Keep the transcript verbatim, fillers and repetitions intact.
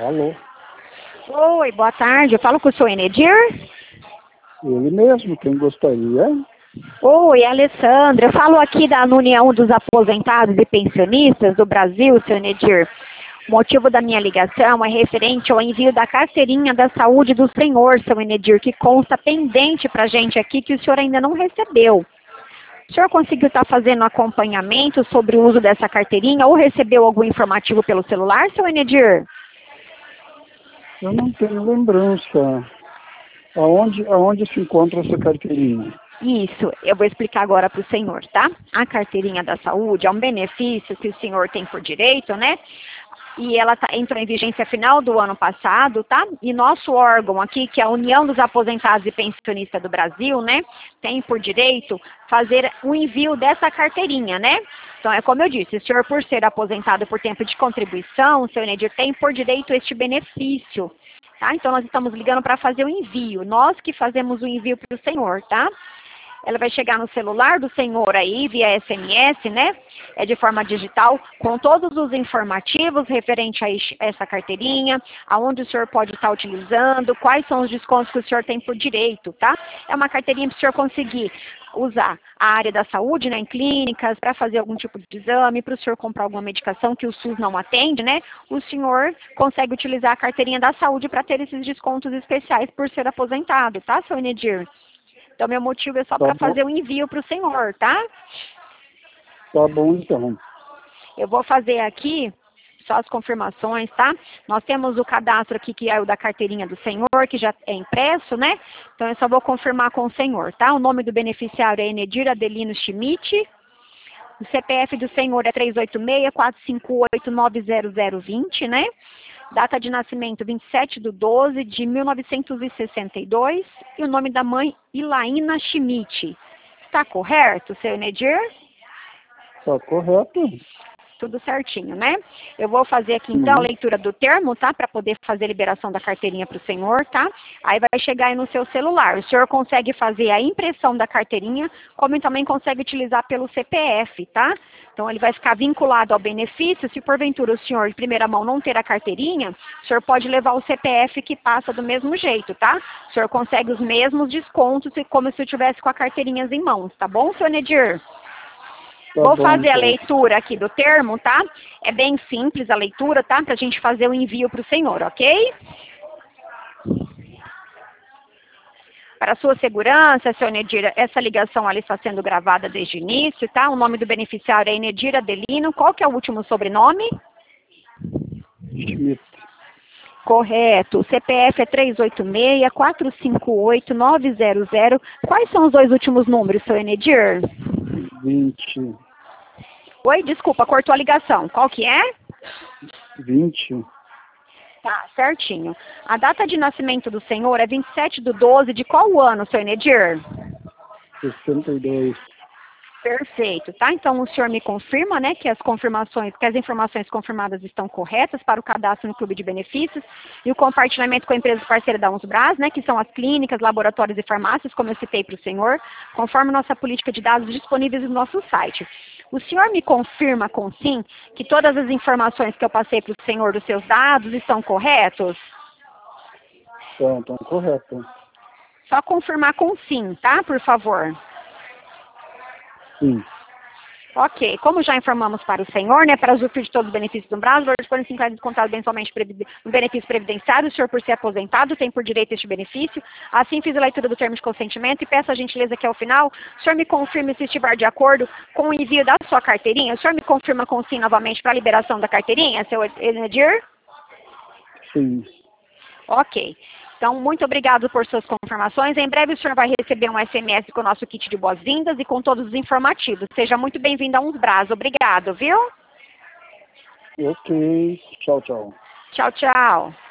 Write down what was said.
Alô? Oi, boa tarde. Eu falo com o senhor Enedir? Ele mesmo, quem gostaria? Oi, Alessandra. Eu falo aqui da União dos Aposentados e Pensionistas do Brasil, senhor Enedir. O motivo da minha ligação é referente ao envio da carteirinha da saúde do senhor, seu Enedir, que consta pendente para a gente aqui que o senhor ainda não recebeu. O senhor conseguiu estar fazendo acompanhamento sobre o uso dessa carteirinha ou recebeu algum informativo pelo celular, seu Enedir? Eu não tenho lembrança. Aonde, aonde se encontra essa carteirinha? Isso, eu vou explicar agora para o senhor, tá? A carteirinha da saúde é um benefício que o senhor tem por direito, né? E ela tá, entrou em vigência final do ano passado, tá? E nosso órgão aqui, que é a União dos Aposentados e Pensionistas do Brasil, né? Tem por direito fazer o envio dessa carteirinha, né? Então, é como eu disse, o senhor, por ser aposentado por tempo de contribuição, seu Enedir, tem por direito este benefício, tá? Então, nós estamos ligando para fazer o envio. Nós que fazemos o envio para o senhor, tá? Ela vai chegar no celular do senhor aí, via S M S, né? É de forma digital, com todos os informativos referente a essa carteirinha, aonde o senhor pode estar utilizando, quais são os descontos que o senhor tem por direito, tá? É uma carteirinha para o senhor conseguir usar a área da saúde, né, em clínicas, para fazer algum tipo de exame, para o senhor comprar alguma medicação que o SUS não atende, né? O senhor consegue utilizar a carteirinha da saúde para ter esses descontos especiais por ser aposentado, tá, seu Enedir? Então, meu motivo é só Tá para bom. fazer o envio para o senhor, tá? Tá bom, então. Eu vou fazer aqui só as confirmações, tá? Nós temos o cadastro aqui, que é o da carteirinha do senhor, que já é impresso, né? Então, eu só vou confirmar com o senhor, tá? O nome do beneficiário é Enedir Adelino Schmidt. O C P F do senhor é três oito seis, quatro cinco oito, nove zero zero dois zero, né? Data de nascimento vinte e sete de doze de mil novecentos e sessenta e dois. E o nome da mãe, Ilaína Schmidt. Está correto, seu Enedir? Tá correto? Tudo certinho, né? Eu vou fazer aqui, então, a Uhum. leitura do termo, tá? Para poder fazer a liberação da carteirinha para o senhor, tá? Aí vai chegar aí no seu celular. O senhor consegue fazer a impressão da carteirinha, como também consegue utilizar pelo C P F, tá? Então, ele vai ficar vinculado ao benefício. Se, porventura, o senhor, de primeira mão, não ter a carteirinha, o senhor pode levar o C P F que passa do mesmo jeito, tá? O senhor consegue os mesmos descontos, como se eu tivesse com a carteirinha em mãos, tá bom, seu Enedir? Tá Vou bom, fazer a então. leitura aqui do termo, tá? É bem simples a leitura, tá? Pra gente fazer o envio para o senhor, ok? Para sua segurança, seu Enedir, essa ligação ali está sendo gravada desde o início, tá? O nome do beneficiário é Enedir Adelino. Qual que é o último sobrenome? Schmidt. Correto. O C P F é três oito seis, quatro cinco oito, nove zero zero. Quais são os dois últimos números, seu Enedir? vinte. Oi, desculpa, cortou a ligação. Qual que é? vinte. Tá, certinho. A data de nascimento do senhor é vinte e sete de doze de qual ano, seu Enedir? sessenta e dois. Perfeito, tá? Então o senhor me confirma, né, que as confirmações, que as informações confirmadas estão corretas para o cadastro no clube de benefícios e o compartilhamento com a empresa parceira da Unsbras, né, que são as clínicas, laboratórios e farmácias, como eu citei para o senhor, conforme nossa política de dados disponíveis no nosso site. O senhor me confirma com sim que todas as informações que eu passei para o senhor dos seus dados estão corretos? Então, então, correto. Só confirmar com sim, tá? Por favor. Sim. Ok, como já informamos para o senhor, né, para usufruir de todos os benefícios do Brás, o valor de cinco reais descontado mensalmente no benefício previdenciário, o senhor, por ser aposentado, tem por direito este benefício. Assim, fiz a leitura do termo de consentimento e peço a gentileza que, ao final, o senhor me confirme se estiver de acordo com o envio da sua carteirinha. O senhor me confirma com sim novamente para a liberação da carteirinha, seu Enedir? Sim. Ok. Então, muito obrigado por suas confirmações. Em breve o senhor vai receber um S M S com o nosso kit de boas-vindas e com todos os informativos. Seja muito bem-vindo a Unsbras. Obrigado, viu? Ok. Tchau, tchau. Tchau, tchau.